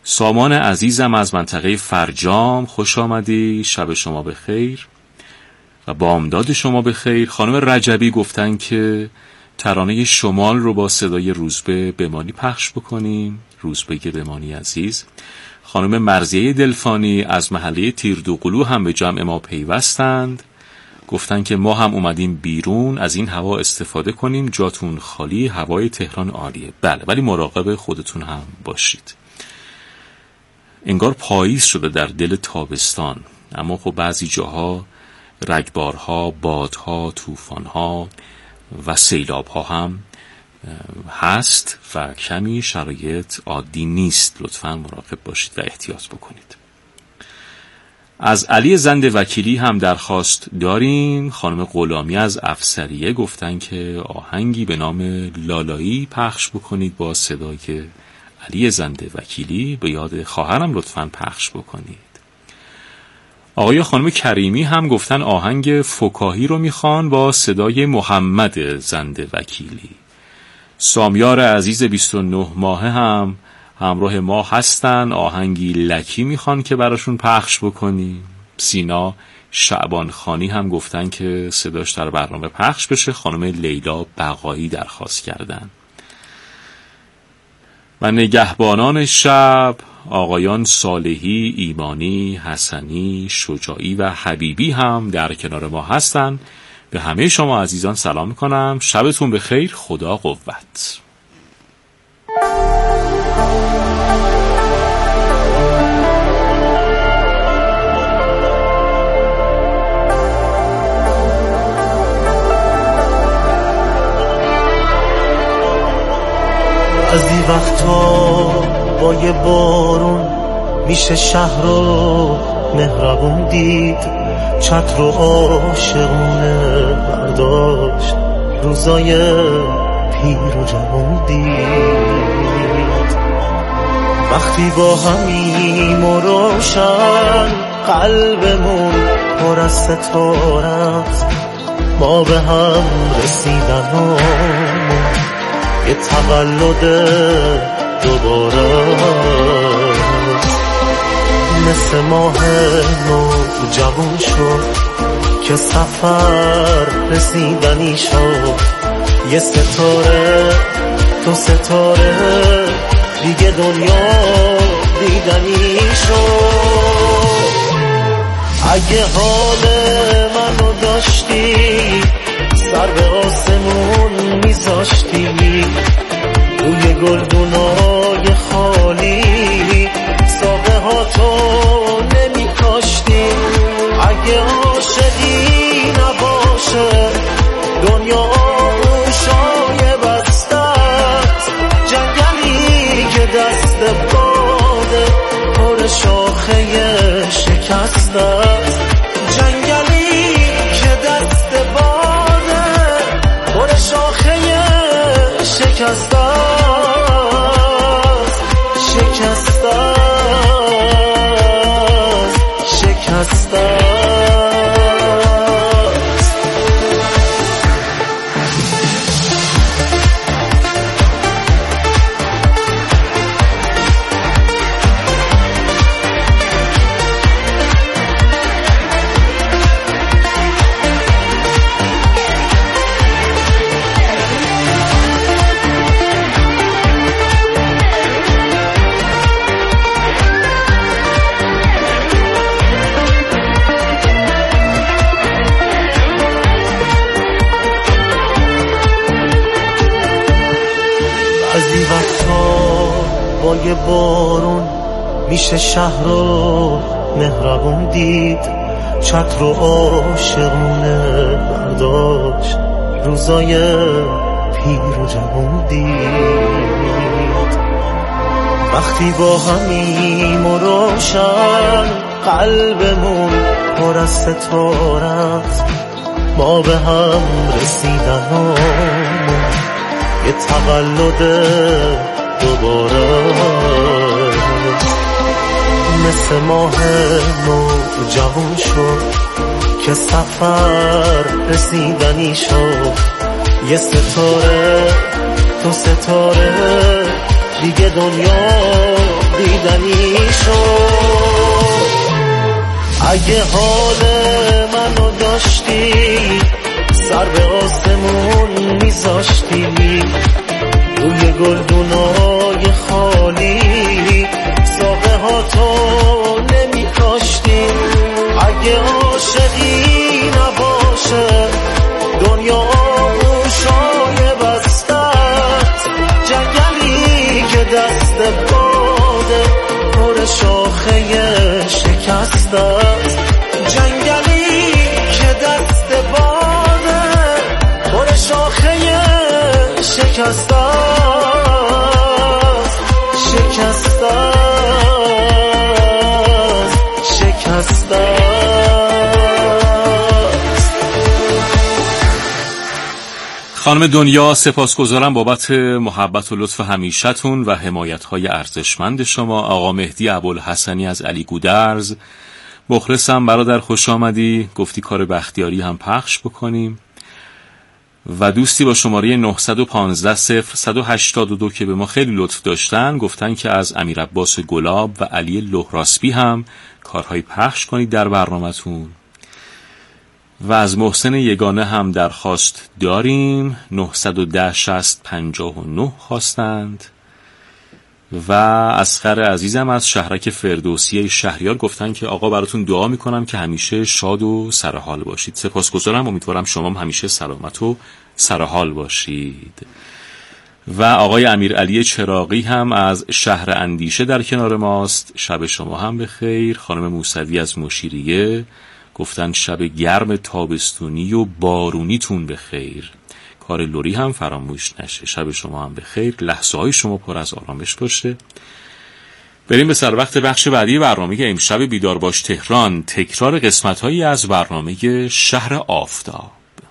سامان عزیزم از منطقه فرجام، خوش آمدی، شب شما بخیر و بامداد شما بخیر. خانم رجبی گفتن که ترانه شمال رو با صدای روزبه بمانی پخش بکنیم. روزبه بمانی عزیز. خانم مرضیه دلفانی از محله تیردوقلو هم به جمع ما پیوستند، گفتن که ما هم اومدیم بیرون از این هوا استفاده کنیم، جاتون خالی، هوای تهران عالیه. بله، ولی مراقب خودتون هم باشید. انگار پاییز شده در دل تابستان، اما خب بعضی جاها رگبارها، بادها، طوفانها و سیلابها هم هست و کمی شرایط عادی نیست. لطفاً مراقب باشید و احتیاط بکنید. از علی زند وکیلی هم درخواست داریم. خانم غلامی از افسریه گفتن که آهنگی به نام لالایی پخش بکنید با صدای علی زند وکیلی، به یاد خواهرم لطفاً پخش بکنید. آقای خانم کریمی هم گفتن آهنگ فکاهی رو میخوان با صدای محمد زند وکیلی. سامیار عزیز 29 ماهه هم همراه ما هستن، آهنگی لکی میخوان که براشون پخش بکنیم. سینا شعبان خانی هم گفتن که صداش در برنامه پخش بشه. خانم لیلا بقایی درخواست کردن. و نگهبانان شب آقایان صالحی، ایمانی، حسنی، شجاعی و حبیبی هم در کنار ما هستن. به همه شما عزیزان سلام میکنم. شبتون بخیر. خدا قوت. از این وقتا با یه بارون میشه شهر رو مهربون دید، چتر و عاشقونه برداشت، روزای پیر و جوون دید. وقتی با همیم و روشن قلبمون پر از ستاره است، ما به هم رسیدن یه تولد دوباره، مثل ماه نو جوان شد که سفر رسیدنی شد. یه ستاره تو ستاره دیگه دنیا دیدنی شد. اگه حال منو داشتی سر به آسمون میذاشتی، روی گلدونای خالی ساقه ها تو نمی کاشتی. اگه عاشقی نباشه دنیا گوشای بستت، جنگلی که دست باده پر شاخه شکستت، جنگلی که دست باده پر شاخه شکستت. بعضی وقتا با یه بارون میشه شهر رو مهربون دید، چتر و عاشقونه برداشت، روزای پیر و جوون دید. وقتی با همیم و روشن قلبمون پر از ستاره است، ما به هم رسیدن یه تولد دوباره، مثل ماه نو جوان شد که سفر رسیدنی شد. یه ستاره تو ستاره دیگه دنیا دیدنی رسیدنی شد. اگه حال منو داشتی سر به آسمون میذاشتی، روی گلدونای خالی ساقه ها تو نمیکاشتی. اگه عاشقی نباشه دنیا آغوشای بستت، جنگلی که دست باده پر شاخه شکستت، جنگلی که دست باده پر شاخه شکستت. خانم دنیا، سپاسگزارم بابت محبت و لطف همیشتون و حمایت‌های ارزشمند شما. آقا مهدی ابوالحسنی از علی گودرز، مخلصم برادر، خوش آمدی. گفتی کار بختیاری هم پخش بکنیم. و دوستی با شماره 915-0182 که به ما خیلی لطف داشتن، گفتن که از امیر عباس گلاب و علی لهراسبی هم کارهای پخش کنید در برنامه‌تون. و از محسن یگانه هم درخواست داریم، 910-60-59 خواستند. و اسخر عزیزم از شهرک فردوسیه شهریار گفتن که آقا براتون دعا میکنم که همیشه شاد و سرحال باشید. سپاسگزارم، امیدوارم شما هم همیشه سلامت و سرحال باشید. و آقای امیرعلی چراغی هم از شهر اندیشه در کنار ماست، شب شما هم بخیر. خانم موسوی از مشیریه گفتن شب گرم تابستونی و بارونیتون بخیر. کار لوری هم فراموش نشه. شب شما هم بخیر، لحظه های شما پر از آرامش باشه. بریم به سر وقت بخش بعدی برنامه امشب بیدار باش تهران، تکرار قسمت هایی از برنامه شهر آفتاب.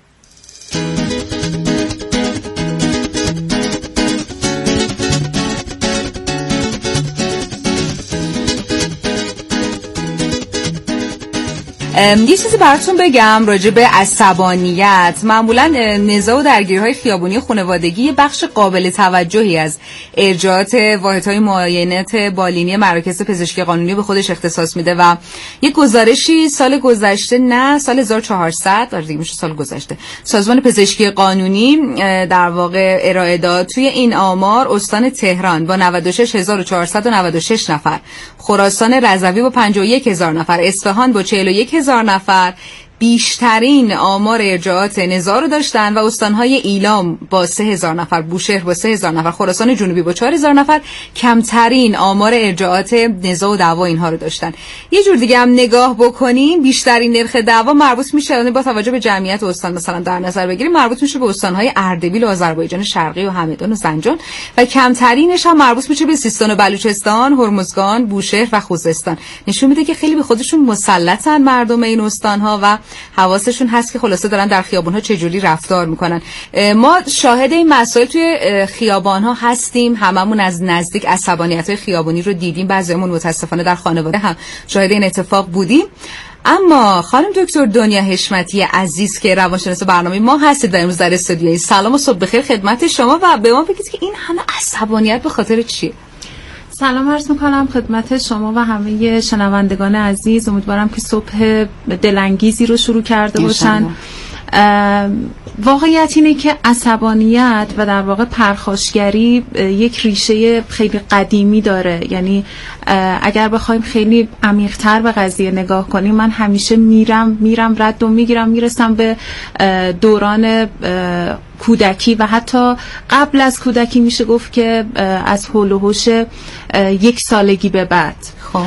یه چیزی براتون بگم راجع به عصبانیت. معمولا نزاع و درگیری‌های خیابونی خانوادگی یه بخش قابل توجهی از ارجاعات واحدهای معاینات بالینی مراکز پزشکی قانونی به خودش اختصاص میده و یه گزارشی سال گذشته، نه سال 1400 دیگه میشه سال گذشته، سازمان پزشکی قانونی در واقع ارائه داد. توی این آمار استان تهران با 96496 نفر، خراسان رضوی با 51000 نفر، اصفهان با 41000 نفر بیشترین آمار ارجاعات نزاع رو داشتن و استانهای ایلام با 3000 نفر، بوشهر با 3000 نفر، خراسان جنوبی با 4000 نفر کمترین آمار ارجاعات نزاع و دعوا اینها رو داشتن. یه جور دیگه هم نگاه بکنیم، بیشترین نرخ دعوا مربوط میشه با توجه به جمعیت استان مثلا در نظر بگیریم مربوط میشه به استانهای اردبیل و آذربایجان شرقی و همدان و زنجان و کمترینش هم مربوط میشه به سیستان و بلوچستان، هرمزگان، بوشهر و خوزستان. نشون میده که خیلی به خودشون مسلطن مردم این استانها و حواسشون هست که خلاصه دارن در خیابان‌ها چجوری رفتار میکنن. ما شاهد این مسائل توی خیابان‌ها هستیم، هممون از نزدیک عصبانیت‌های خیابانی رو دیدیم، بعضیمون متاسفانه در خانواده هم شاهد این اتفاق بودیم. اما خانم دکتر دنیا حشمتی عزیز که روانشناس برنامه ما هستید و امروز در استودیوی، سلام و صبح بخیر خدمت شما و به ما بگید که این همه عصبانیت به خاطر چیه؟ سلام عرض میکنم خدمت شما و همه شنوندگان عزیز. امیدوارم که صبح دلانگیزی رو شروع کرده باشن. واقعیت اینه که عصبانیت و در واقع پرخاشگری یک ریشه خیلی قدیمی داره. یعنی اگر بخوایم خیلی عمیق‌تر به قضیه نگاه کنیم، من همیشه میرم رد و میرسم به دوران کودکی و حتی قبل از کودکی میشه گفت که از حول و حوش 1 سالگی به بعد.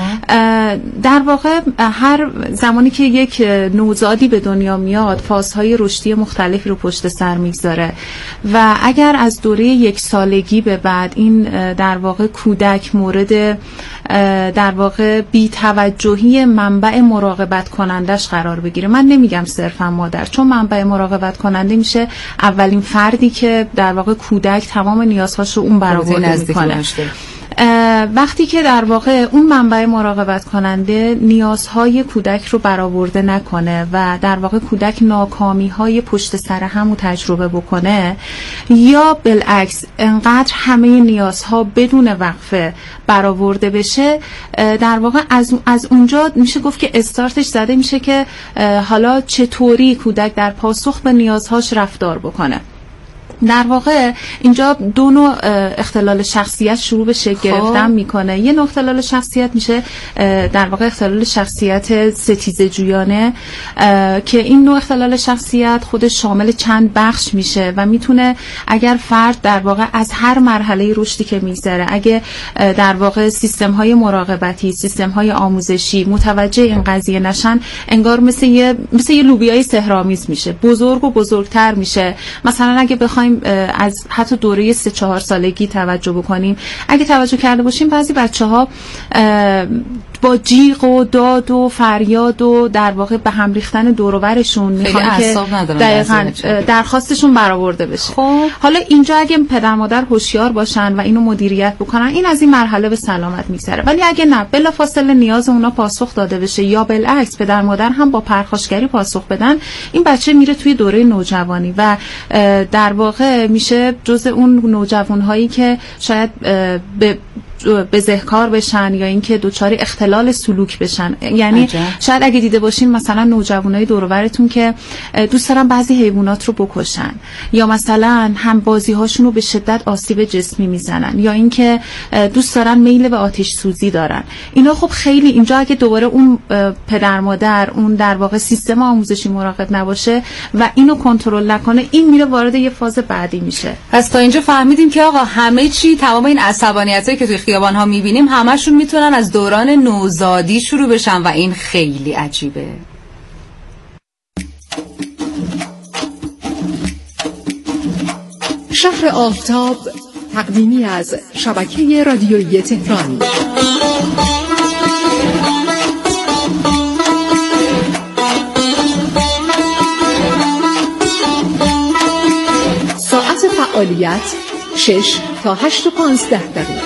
در واقع هر زمانی که یک نوزادی به دنیا میاد فازهای رشدی مختلفی رو پشت سر میگذاره و اگر از دوره 1 سالگی به بعد این در واقع کودک مورد در واقع بی‌توجهی منبع مراقبت کنندش قرار بگیره، من نمیگم صرفا مادر، چون منبع مراقبت کننده میشه اولین فردی که در واقع کودک تمام نیازهاش رو اون برآورده میکنه. وقتی که در واقع اون منبع مراقبت کننده نیازهای کودک رو برآورده نکنه و در واقع کودک ناکامی‌های پشت سر هم رو تجربه بکنه، یا بالعکس انقدر همه نیازها بدون وقفه برآورده بشه، در واقع از اونجا میشه گفت که استارتش زده میشه که حالا چطوری کودک در پاسخ به نیازهاش رفتار بکنه. در واقع اینجا دو نوع اختلال شخصیت شروع به شکل گرفتن میکنه. یه نوع اختلال شخصیت میشه در واقع اختلال شخصیت ستیزه جویانه که این نوع اختلال شخصیت خودش شامل چند بخش میشه و میتونه اگر فرد در واقع از هر مرحله رشدی که میگذره، اگه در واقع سیستم های مراقبتی، سیستم های آموزشی متوجه این قضیه نشن، انگار مثل یه لوبیای سحرآمیز میشه، بزرگ و بزرگتر میشه. مثلا اگه بخوایم از حتی دوره 3-4 سالگی توجه بکنیم، اگه توجه کرده باشیم بعضی بچه‌ها با جیغ و داد و فریاد و در واقع به هم ریختن دور و برشون میخوان که دقیقاً درخواستشون برآورده بشه. حالا اینجا اگه پدر مادر هوشیار باشن و اینو مدیریت بکنن، این از این مرحله به سلامت میگذره. ولی اگه نه، بلافاصله نیاز اونا پاسخ داده بشه یا بالعکس پدر مادر هم با پرخاشگری پاسخ بدن، این بچه میره توی دوره نوجوانی و در واقع میشه جزء اون نوجوانهایی که شاید به بزهکار بشن یا اینکه دوچاری اختلال سلوک بشن. یعنی شاید اگه دیده باشین مثلا نوجوانای دور و برتون که دوست دارن بعضی حیوانات رو بکشن، یا مثلا هم بازی هاشون رو به شدت آسیب جسمی میزنن، یا اینکه دوست دارن میل به آتش سوزی دارن، اینا خب خیلی اینجا اگه دوباره اون پدر مادر اون در واقع سیستم آموزشی مراقب نباشه و اینو کنترل نکنه، این میره وارد یه فاز بعدی میشه. پس تا اینجا فهمیدیم که آقا همه چی، تمام این عصبانیتایی که توی خیابان ها میبینیم همشون میتونن از دوران نوزادی شروع بشن و این خیلی عجیبه. شهر آفتاب تقدیمی از شبکه رادیویی تهران. ساعت فعالیت 6 تا 8:15.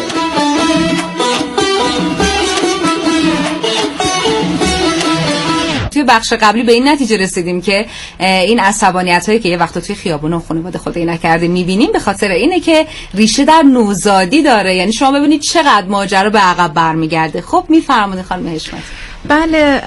توی بخش قبلی به این نتیجه رسیدیم که این عصبانیت هایی که یه وقتا توی خیابون و خانواده خدایی نکرده میبینیم به خاطر اینه که ریشه در نوزادی داره. یعنی شما ببینید چقدر ماجرا به عقب برمیگرده. خب میفرمایید خانم حشمتی. بله،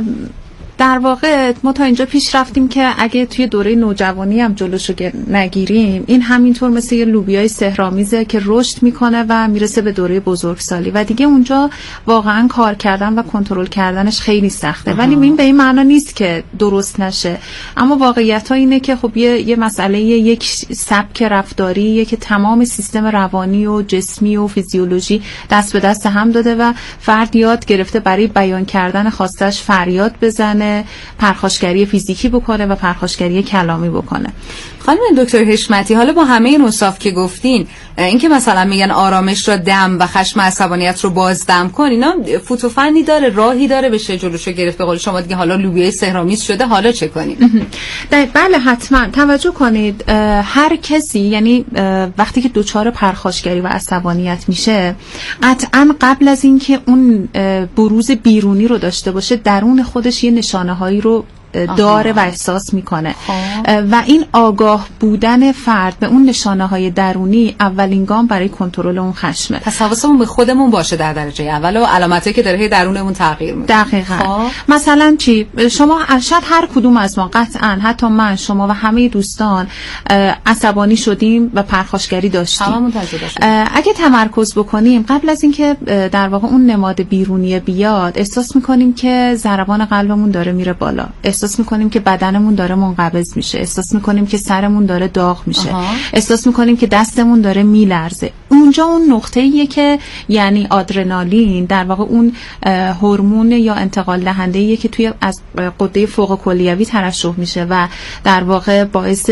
در واقع ما تا اینجا پیش رفتیم که اگه توی دوره نوجوانی هم جلوشو نگیریم، این همینطور مثل یه لوبیای سحرآمیزه که رشد میکنه و میرسه به دوره بزرگسالی و دیگه اونجا واقعا کار کردن و کنترل کردنش خیلی سخته. ولی این به این معنا نیست که درست نشه، اما واقعیت ها اینه که خب یه مسئله یک سبک رفتاریه که تمام سیستم روانی و جسمی و فیزیولوژی دست به دست هم داده و فرد یاد گرفته برای بیان کردن خواستش فریاد بزنه، پرخاشگری فیزیکی بکنه و پرخاشگری کلامی بکنه. خانم دکتر حشمتی، حالا با همه این اوصاف که گفتین، این که مثلا میگن آرامش را دم و خشم عصبانیت رو بازدم کن، اینا فوتوفنی داره، راهی داره بشه جلوشو گرفت؟ به قول شما دیگه حالا لوبیای سحرآمیز شده، حالا چه کنیم؟ بله حتما توجه کنید. هر کسی یعنی وقتی که دچار پرخاشگری و عصبانیت میشه، قطعا قبل از اینکه اون بروز بیرونی رو داشته باشه، درون خودش یه نشانه‌هایی رو داره و احساس میکنه و این آگاه بودن فرد به اون نشانه‌های درونی اولین گام برای کنترل اون خشمه. پس حواسمون به خودمون باشه در درجه اول و علامتایی که داره درونمون تغییر میکنه. دقیقاً. مثلا چی؟ شما شاید هر کدوم از ما، قطعاً حتی من، شما و همه دوستان عصبانی شدیم و پرخاشگری داشتیم. هممون تجربه شدیم. اگه تمرکز بکنیم قبل از اینکه در واقع اون نماد بیرونی بیاد، احساس میکنیم که ضربان قلبمون داره میره بالا، احساس میکنیم که بدنمون داره منقبض میشه، احساس میکنیم که سرمون داره داغ میشه، احساس میکنیم که دستمون داره میلرزه. اونجا اون نقطه‌ایه که یعنی آدرنالین در واقع اون هورمون یا انتقال دهنده‌ایه که توی از غده فوق کلیوی ترشح میشه و در واقع باعث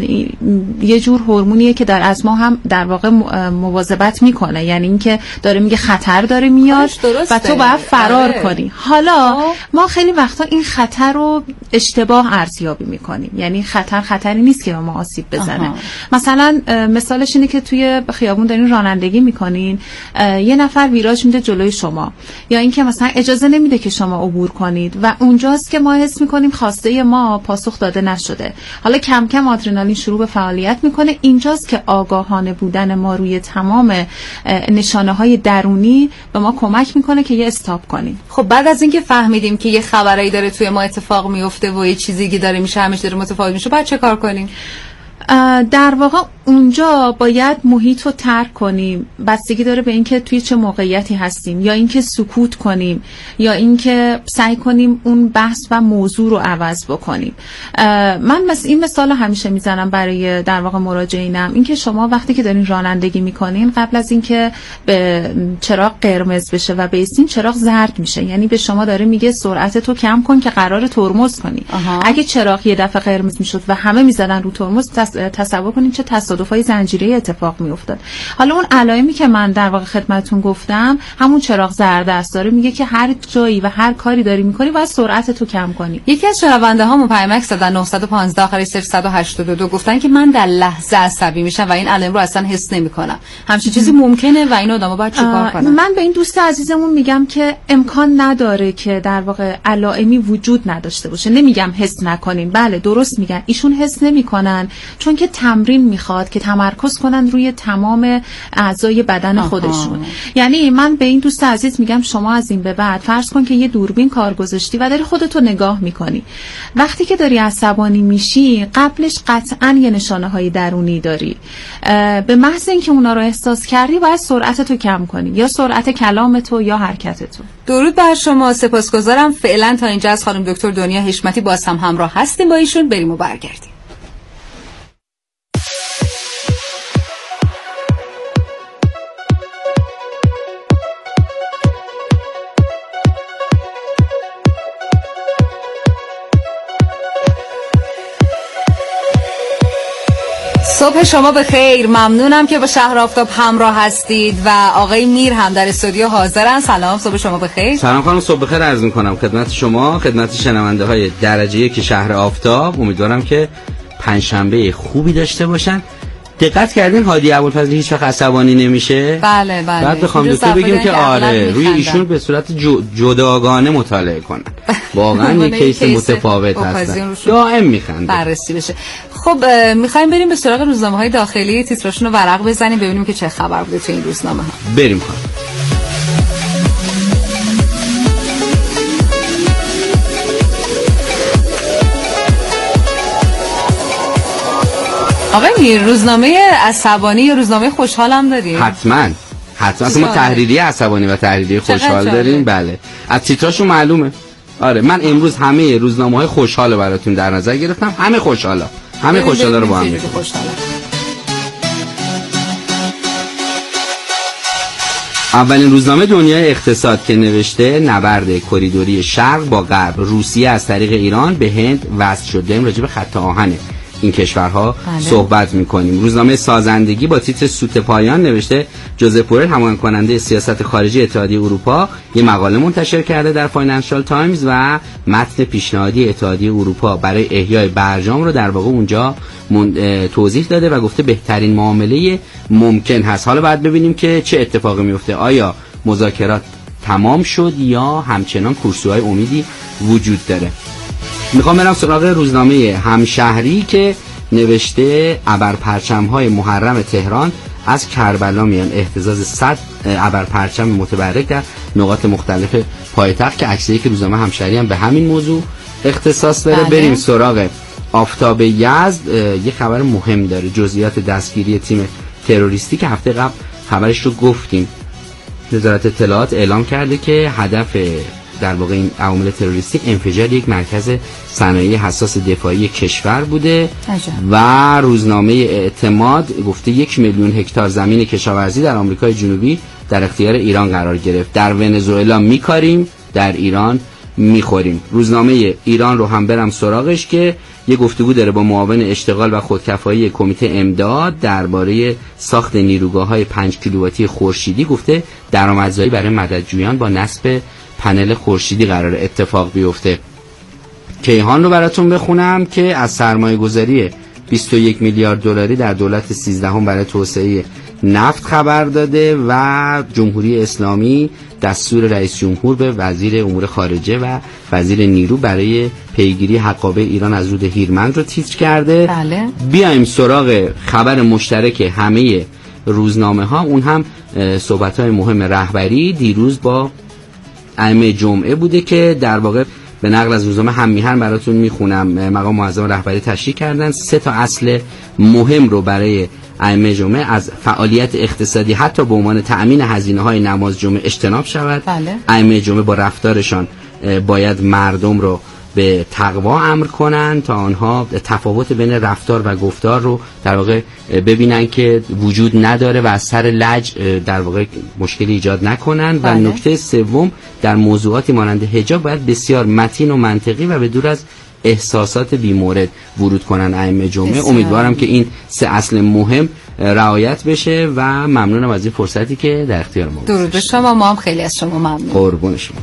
یه جور هورمونیه که از ما هم در واقع مواظبت میکنه، یعنی اینکه داره میگه خطر داره میاد و تو باید فرار کنی. حالا ما خیلی وقتا این خطر رو اشتباه ارزیابی میکنیم، یعنی خطری نیست که ما آسیب بزنه. مثلا مثالش اینه که توی خیابون دارین رانندگی میکنین، یه نفر ویراج میده جلوی شما، یا اینکه مثلا اجازه نمیده که شما عبور کنید و اونجاست که ما حس میکنیم خواسته ما پاسخ داده نشده. حالا کم کم آدرنالین شروع به فعالیت میکنه. اینجاست که آگاهانه بودن ما روی تمام نشانه‌های درونی به ما کمک میکنه که یه استاپ کنیم. خب بعد از اینکه فهمیدیم که یه خبری داره توی ما اتفاق میفته و یه چیزی که داره میشه همیشه داره متفاوت میشه، بعد چه کار کنیم؟ در واقع اونجا باید محیط رو ترک کنیم. بستگی داره به اینکه توی چه موقعیتی هستیم، یا اینکه سکوت کنیم، یا اینکه سعی کنیم اون بحث و موضوع رو عوض بکنیم. من این مثال همیشه میزنم برای در واقع مراجعینم، اینکه شما وقتی که دارین رانندگی میکنین، قبل از اینکه به چراغ قرمز بشه و بیستین چراغ زرد میشه، یعنی به شما داره میگه سرعت تو کم کن که قراره ترمز کنی. اگه چراغ یه دفعه قرمز میشد و همه میزدن رو ترمز، تصور کنید چه تصادفای زنجیره‌ای اتفاق میافتاد. حالا اون علائمی که من در واقع خدمتتون گفتم، همون چراغ زرد است، داره میگه که هر جایی و هر کاری داری میکنی باید سرعت تو کم کنی. یکی از شنونده ها پیامک زدن 915 آخر 082 گفتن که من در لحظه عصبی میشم و این علائم رو اصلا حس نمیکنم. همچین چیزی ممکنه و این آدما باید چیکار کنن؟ من به این دوست عزیزمون میگم که امکان نداره که در واقع علائمی وجود نداشته باشه. نمیگم حس نکنین، بله درست میگن، ایشون حس نمیکنن چون که تمرین میخواد که تمرکز کنن روی تمام اعضای بدن خودشون. یعنی من به این دوست عزیز میگم شما از این به بعد فرض کن که یه دوربین کار گذاشتی و داری خودتو نگاه میکنی. وقتی که داری عصبانی میشی، قبلش قطعا یه نشانه های درونی داری. به محض اینکه اونا رو احساس کردی باید سرعتتو کم کنی، یا سرعت کلامتو یا حرکتتو. درود بر شما، سپاسگزارم. فعلا تا اینجا از خانم دکتر دنیا حشمتی باز هم همراه هستیم با ایشون. بریم و برگردیم. صبح شما بخیر. ممنونم که با شهر آفتاب همراه هستید و آقای میر هم در استودیو حاضرن. سلام، صبح شما بخیر. سلام خانم، صبح بخیر عرض می‌کنم خدمت شما، خدمت شنونده های درجه 1 شهر آفتاب. امیدوارم که پنجشنبه خوبی داشته باشن. دقت کردین هادی ابوالفضلی هیچ وقت عصبانی نمیشه؟ بله. بعد بخوام دکتر بگیم که آره روی ایشون به صورت جداگانه مطالعه کنن. واقعا یک کیس متفاوت هستن، دائم میخنده. بررسی بشه. خب میخوایم بریم به سراغ روزنامه‌های داخلی، تیتراشون رو ورق بزنیم ببینیم که چه خبر بوده تو این روزنامه ها. بریم خانم. آقای میر، روزنامه عصبانی یا روزنامه خوشحال هم داریم؟ حتما ما تحریریه عصبانی و تحریریه خوشحال داریم. بله، از تیتراشون معلومه. آره، من امروز همه روزنامه‌های خوشحال براتون در نظر گرفتم. همه خوشحالا رو با هم میگم. اولین روزنامه دنیای اقتصاد که نوشته نبرد کریدوری شرق با غرب، روسیه از طریق ایران به هند وصل شده. راجع به خط آهن این کشورها صحبت میکنیم. روزنامه سازندگی با تیتر سوت پایان نوشته جوزپ بورل هماهنگ کننده سیاست خارجی اتحادیه اروپا یه مقاله منتشر کرده در فاینانشال تایمز و متن پیشنهادی اتحادیه اروپا برای احیای برجام رو در واقع اونجا توضیح داده و گفته بهترین معامله ممکن هست. حالا باید ببینیم که چه اتفاقی میفته. آیا مذاکرات تمام شد یا همچنان کورسوهای امیدی وجود داره؟ میخوام برم سراغ روزنامه همشهری که نوشته ابرپرچم‌های محرم تهران از کربلا میان، اهتزاز 100 ابرپرچم متبرک در نقاط مختلف پایتخت، که عکسایی که روزنامه همشهری هم به همین موضوع اختصاص داره. بریم سراغ آفتاب یزد. یه خبر مهم داره، جزئیات دستگیری تیم تروریستی که هفته قبل خبرش رو گفتیم. وزارت اطلاعات اعلام کرده که هدف در واقع این عوامل تروریستی انفجار یک مرکز صنایعی حساس دفاعی کشور بوده. و روزنامه اعتماد گفته 1 میلیون هکتار زمین کشاورزی در آمریکای جنوبی در اختیار ایران قرار گرفت. در ونزوئلا میکاریم، در ایران میخوریم. روزنامه ایران رو هم برم سراغش که یه گفتگو داره با معاون اشتغال و خودکفایی کمیته امداد درباره ساخت نیروگاه‌های 5 کیلوواتی خورشیدی. گفته درآمدزایی برای مددجویان با نصب پنل خورشیدی قرار اتفاق بیفته. کیهان رو براتون بخونم که از سرمایه گذاری 21 میلیارد دلاری در دولت 13 برای توسعه نفت خبر داده و جمهوری اسلامی دستور رئیس جمهور به وزیر امور خارجه و وزیر نیرو برای پیگیری حقابه ایران از رود هیرمند رو تیتر کرده. بله. بیایم سراغ خبر مشترک همه روزنامه ها، اون هم صحبت های مهم رهبری دیروز با ائمه جمعه بوده که در واقع به نقل از روزنامه هم میهن براتون میخونم. مقام معظم رهبری تشریح کردن 3 اصل مهم رو برای ائمه جمعه: از فعالیت اقتصادی حتی به عنوان تأمین هزینه‌های نماز جمعه اجتناب شود. ائمه جمعه با رفتارشان باید مردم رو به تقوا امر کنن تا آنها تفاوت بین رفتار و گفتار رو در واقع ببینن که وجود نداره و از سر لج در واقع مشکلی ایجاد نکنن. و نکته سوم، در موضوعاتی مانند حجاب باید بسیار متین و منطقی و به دور از احساسات بی‌مورد ورود کنن ائمه جمعه. امیدوارم که این 3 اصل مهم رعایت بشه و ممنونم از این فرصتی که در اختیار ما. درود به شما، ما هم خیلی از شما ممنون. قربون شما.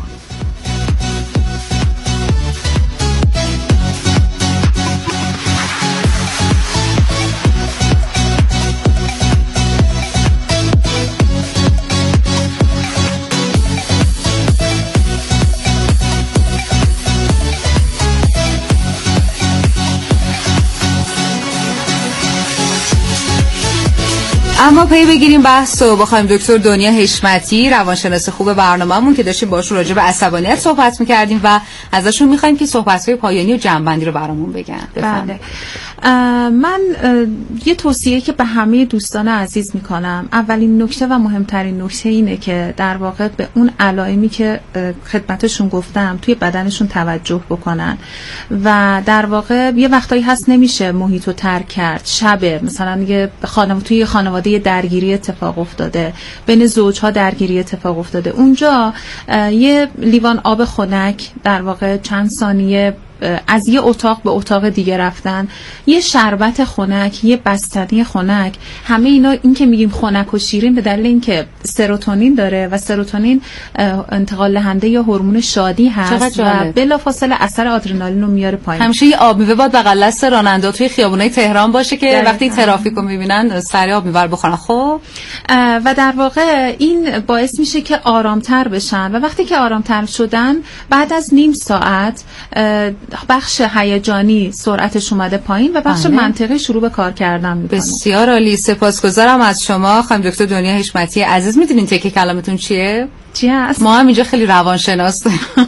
اما پی بگیریم بحث و بخوایم دکتر دنیا حشمتی، روانشناس خوب برنامه‌مون که داشتیم باشون راجع به عصبانیت صحبت می‌کردیم و ازشون می‌خوایم که صحبت‌های پایانی و جمع‌بندی رو برامون بگن. بله. من یه توصیه که به همه دوستان عزیز می‌کنم، اولین نکته و مهمترین نکته اینه که در واقع به اون علائمی که خدمتشون گفتم توی بدنشون توجه بکنن و در واقع یه وقتایی هست نمیشه محیطو ترک کرد، شبه مثلا یه توی خانواده درگیری اتفاق افتاده، بین زوجها درگیری اتفاق افتاده، اونجا یه لیوان آب خنک در واقع چند ثانیه از یه اتاق به اتاق دیگه رفتن، یه شربت خنک، یه بستنی خنک، همه اینا، این که میگیم خنک و شیرین به دلیل اینکه سروتونین داره و سروتونین انتقال دهنده یا هورمون شادی هست و بلافاصله اثر آدرنالین رو میاره پایین. همیشه یه آب میوه باید بغل دست راننده توی خیابونای تهران باشه که وقتی ترافیک رو میبینن سری آب میوه بخورن. خب و در واقع این باعث میشه که آرامتر بشن و وقتی که آرامتر شدن بعد از نیم ساعت بخش هیجانی سرعتش اومده پایین و بخش منطقی شروع به کار کردن میکنه. بسیار عالی، سپاسگزارم از شما خانم دکتر دنیا حشمتی عزیز. میدونین تکه کلامتون چیه؟ چی هست؟ ما هم اینجا خیلی روانشناس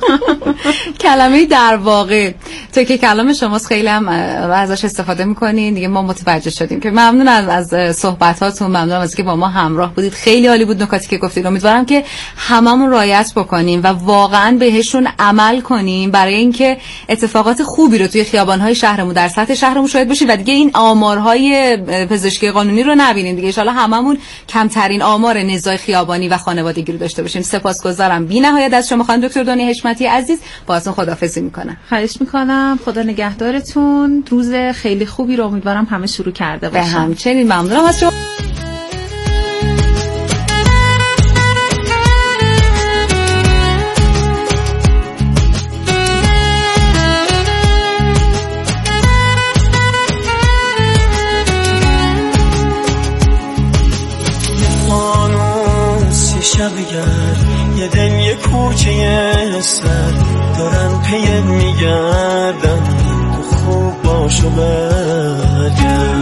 کلمه در واقع تکه کلام شماست، خیلی هم ازش استفاده میکنین دیگه. ما متوجه شدیم که ممنون از صحبتاتون، ممنونم از که با ما همراه بودید، خیلی عالی بود نکاتی که گفتید. امیدوارم که هممون رعایت بکنیم و واقعا بهشون عمل کنیم برای اینکه اتفاقات خوبی رو توی خیابان‌های شهرمون، در سطح شهرمون شاهد باشیم و دیگه این آمارهای پزشکی قانونی رو نبینیم دیگه. ان شاءالله هممون کمترین آمار نزاع خیابانی و خانوادگی رو داشته باشیم. سپاسگزارم بی‌نهایت از شما خانم دکتر دنیا حشمتی عزیز. باهاتون خداحافظی میکنم. خواهش میکنم. خدا نگهدارتون. روز خیلی خوبی رو امیدوارم همه شروع کرده باشن. به همچنین ممنونم از شما. یه دل یه کوچه سر دارن پی میگردن، تو خوب باشو برگرد.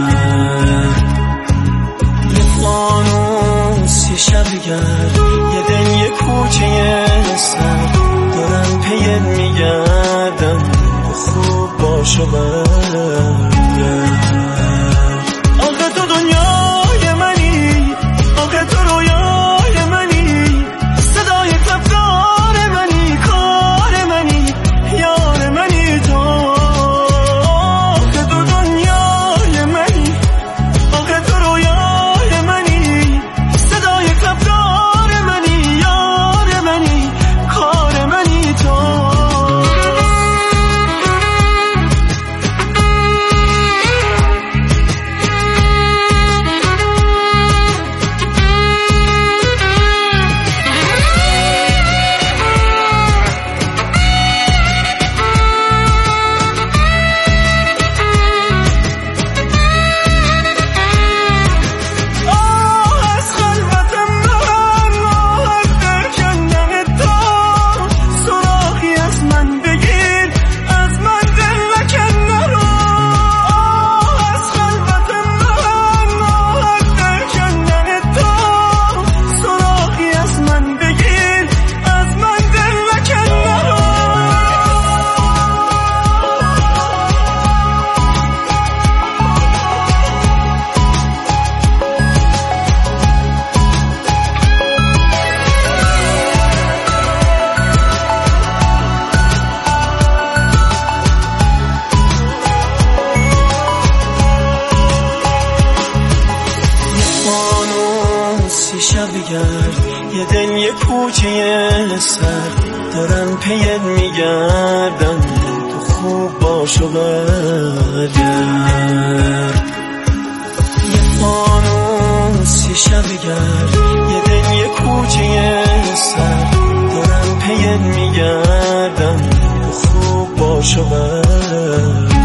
یه فانوسی شبگر یه دل یه کوچه سر دارن پی میگردن، تو خوب باشو برگرد. آخه تو دنیای منی، آخه تو رویای منی، صدای رفتار منی، کار منی، یار منی تو. آخه تو دنیای منی، آخه تو رویای منی، صدای رفتار منی، یار منی، کار منی تو. بگرد، یه دل یه کوچه سر دارن پیت میگردن، تو خوب باش و برگرد. یه فانوس یه شب گرد، یه دل یه کوچه سر دارن پیت میگردن، تو خوب باش و برگرد.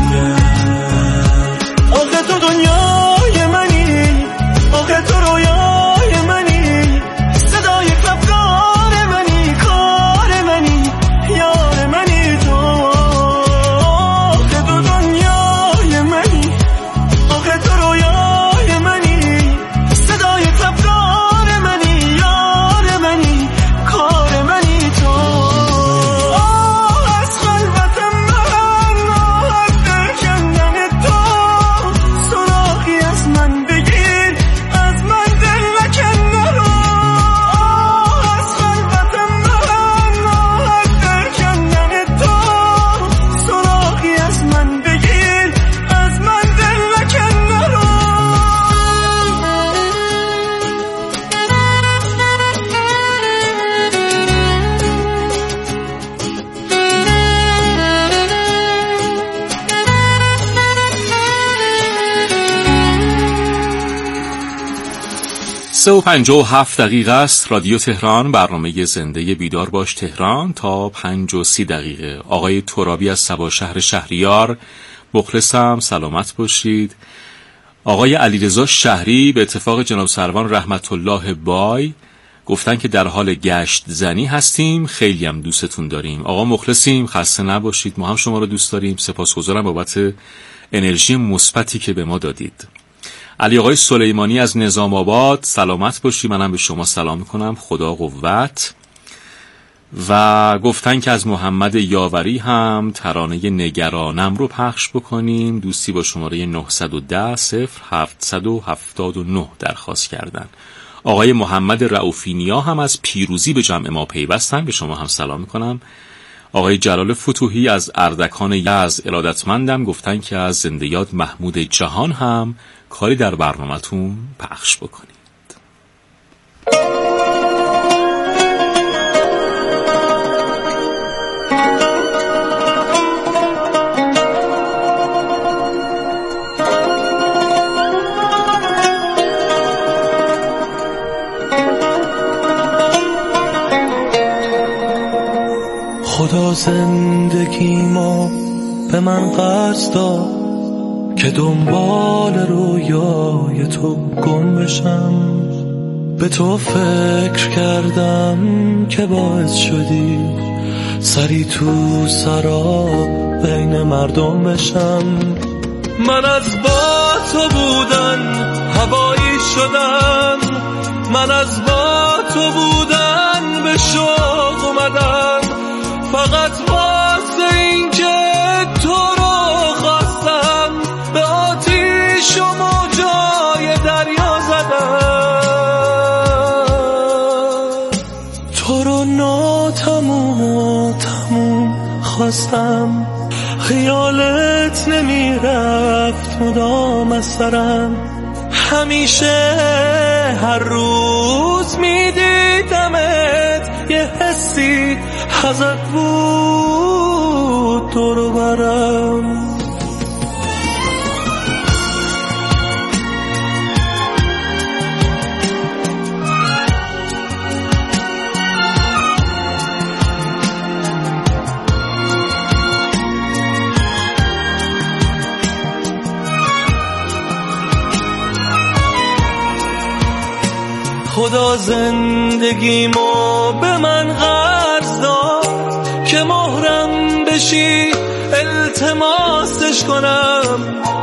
آخه تو دنیای منی، آخه تو رویای منی، صدای کفتار منی، کار منی، یار منی تو. آخه تو دنیای منی، آخه تو رویای منی، صدای کفتار منی، یار منی، کار منی تو. آه از خلوتم من، آه از دل کندن تو، سراغی از من بگیر، از من دل نکن نرو. آه از خلوتم من، آه از دل کندن تو، سراغی از من بگیر، از من دل نکن نرو. سه و 57 دقیقه است. رادیو تهران، برنامه زنده بیدار باش تهران تا 5:30 دقیقه. آقای ترابی از سبا شهر شهریار، مخلصم، سلامت باشید. آقای علیرضا شهری به اتفاق جناب سروان رحمت الله بای گفتن که در حال گشت زنی هستیم، خیلی هم دوستتون داریم. آقا مخلصیم، خسته نباشید، ما هم شما رو دوست داریم. سپاسگزارم بابت انرژی مثبتی که به ما دادید. علی آقای سلیمانی از نظام آباد، سلامت باشی، منم به شما سلام میکنم، خدا قوت. و گفتن که از محمد یاوری هم ترانه نگرانم رو پخش بکنیم. دوستی با شماره 910-0779 درخواست کردن. آقای محمد رؤوفینیا هم از پیروزی به جمع ما پیوستن، به شما هم سلام میکنم. آقای جلال فتوحی از اردکان یزد ارادتمندم، گفتن که از زنده یاد محمود جهان هم کاری در برنامه‌تون پخش بکنید. خدا زندگیمو به من قرض داد که دنبال رویای تو گم بشم. به تو فکر کردم که باعث شدی سری تو سرا بین مردم بشم. من از با تو بودن هوایی شدم، من از با تو بودن به شوق اومدم، فقط واسه این که تو رو خواستم به آتیش و موجای دریا زدم. تو رو ناتموم خواستم، خیالت نمیرفت مدام از سرم. همیشه هر روز میدیدمت، یه حسی ازت بود تو رو برم. خدا زندگیمو به من قرض داد که مهرم بشی التماسش کنم.